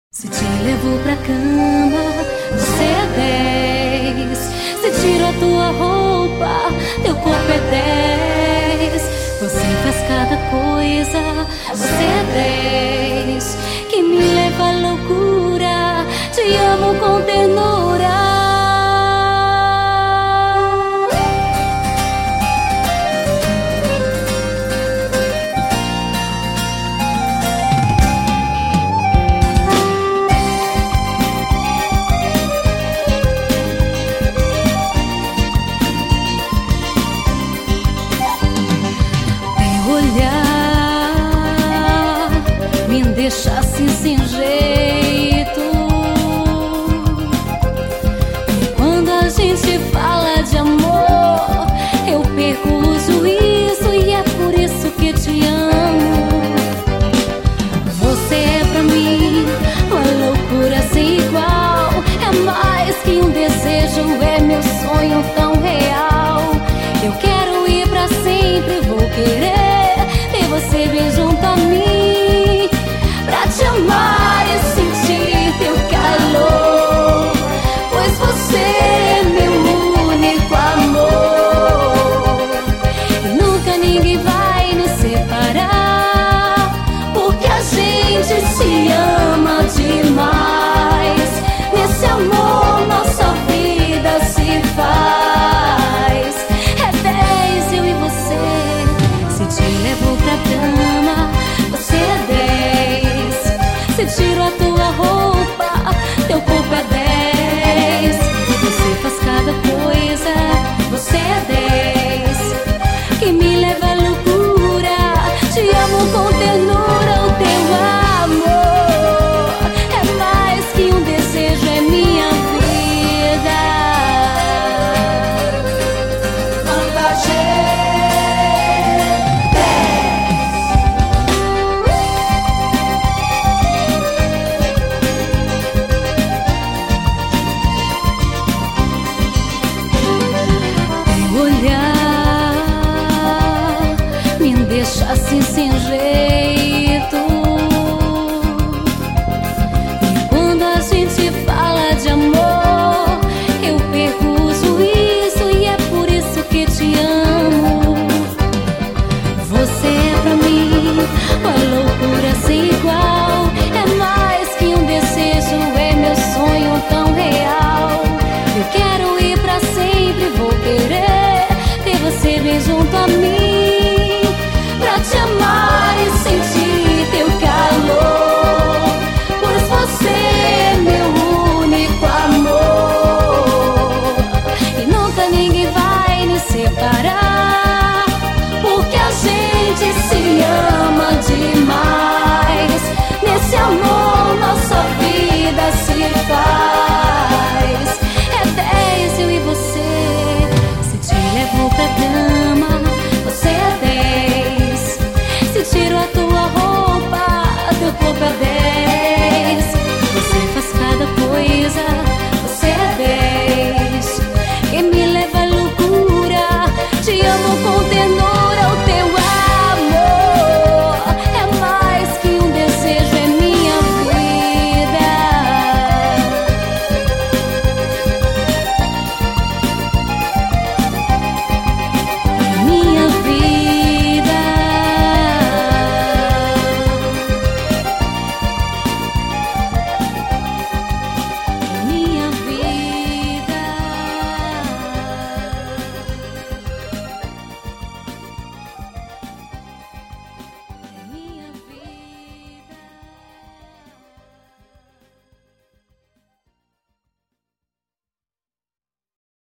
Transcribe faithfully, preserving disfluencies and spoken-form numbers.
Se te levo pra cama, você é dez. Se tiro a tua roupa, teu corpo é dez. Você faz cada coisa, você é dez. Que me leva à loucura, te amo com ternura. Me deixa assim sem jeito. E quando a gente fala de amor, eu perco o juízo, e é por isso que te amo. Você é pra mim uma loucura sem igual. É mais que um desejo, é meu sonho tão real. Eu quero ir pra sempre, vou querer ter você bem junto a mim, pra te amar e sentir teu calor, pois você é meu único amor. E nunca ninguém vai nos separar, porque a gente se ama demais. Nesse amor nossa vida se faz. É dez, eu e você. Se te levo pra cama, você é dez. Se tiro a tua roupa, teu corpo é dez. Você faz cada coisa, você é dez.